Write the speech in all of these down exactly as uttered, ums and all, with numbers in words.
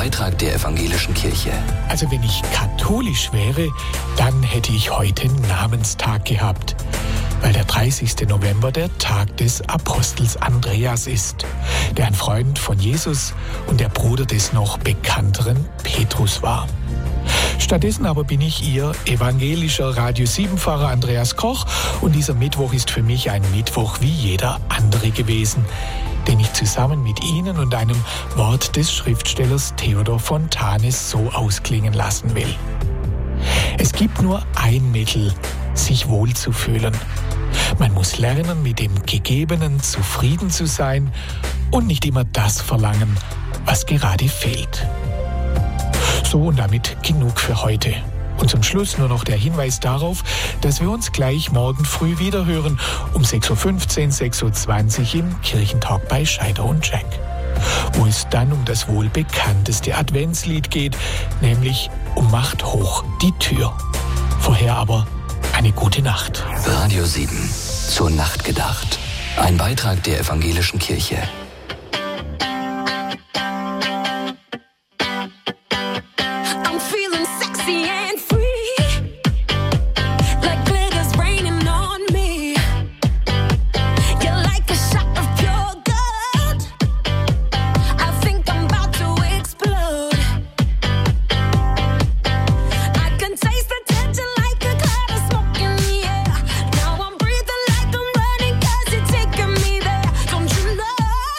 Beitrag der Evangelischen Kirche. Also wenn ich katholisch wäre, dann hätte ich heute Namenstag gehabt, weil der dreißigste November der Tag des Apostels Andreas ist, der ein Freund von Jesus und der Bruder des noch bekannteren Petrus war. Stattdessen aber bin ich Ihr evangelischer Radio sieben-Pfarrer Andreas Koch und dieser Mittwoch ist für mich ein Mittwoch wie jeder andere gewesen, den ich zusammen mit Ihnen und einem Wort des Schriftstellers Theodor Fontanes so ausklingen lassen will. Es gibt nur ein Mittel, sich wohlzufühlen. Man muss lernen, mit dem Gegebenen zufrieden zu sein und nicht immer das verlangen, was gerade fehlt. So und damit genug für heute. Und zum Schluss nur noch der Hinweis darauf, dass wir uns gleich morgen früh wieder hören, um sechs Uhr fünfzehn, sechs Uhr zwanzig im Kirchentalk bei Scheider und Jack, wo es dann um das wohl bekannteste Adventslied geht, nämlich um Macht hoch die Tür. Vorher aber eine gute Nacht. Radio sieben, zur Nacht gedacht. Ein Beitrag der Evangelischen Kirche. Now I'm breathing like I'm running 'cause you're taking me there. Don't you know?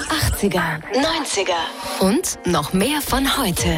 achtziger, neunziger und noch mehr von heute.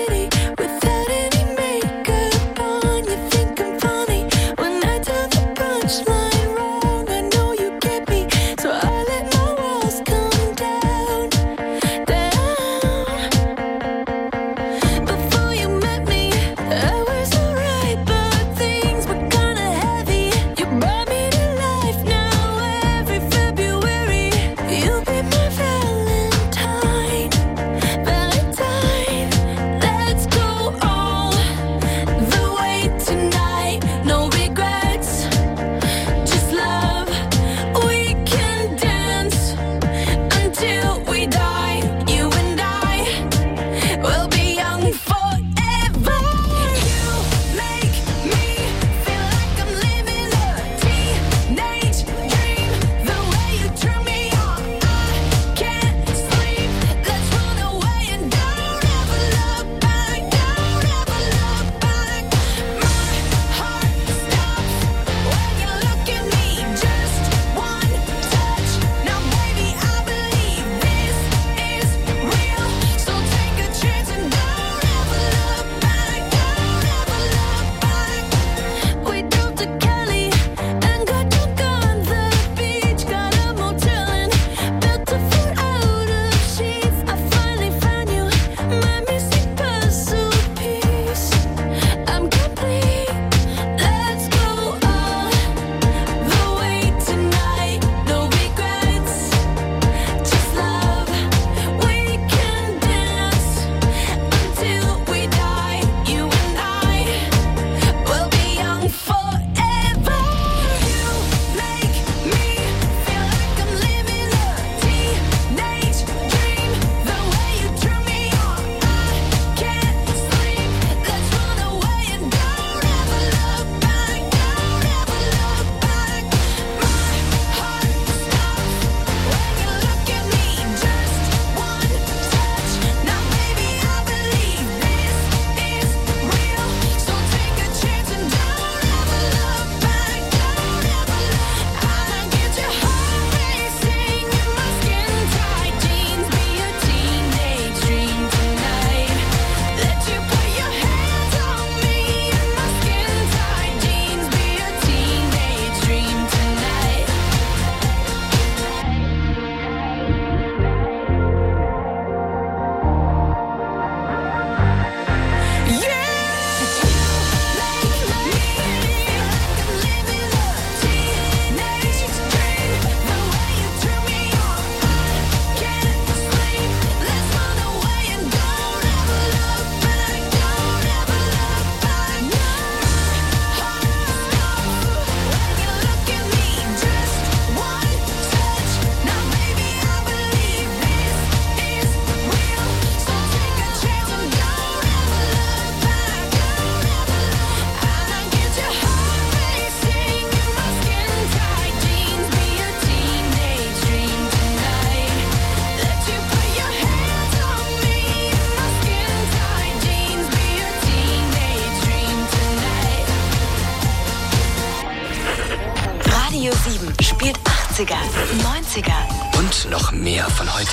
Radio sieben spielt achtziger, neunziger und noch mehr von heute.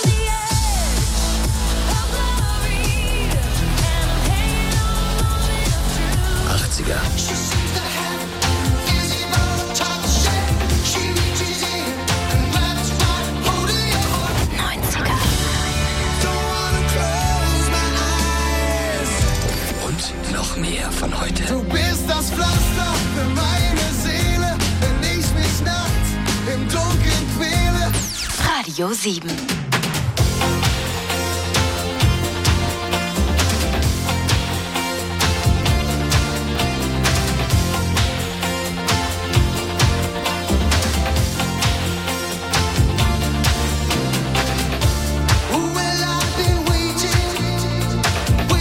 achtziger. neunziger. Und noch mehr von heute. Du bist das Pflaster für meine Seele, wenn ich mich nachts im Dunkeln quäle. Radio sieben.